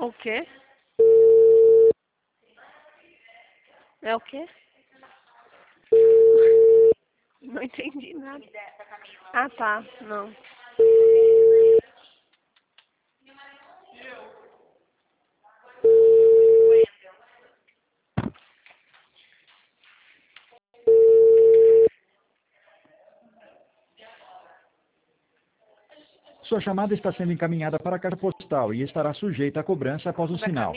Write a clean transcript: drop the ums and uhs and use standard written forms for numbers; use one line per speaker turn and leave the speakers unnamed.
O quê? É o quê? Não entendi nada. Ah, tá. Não.
Sua chamada está sendo encaminhada para a caixa postal e estará sujeita a cobrança após o
Vai
sinal.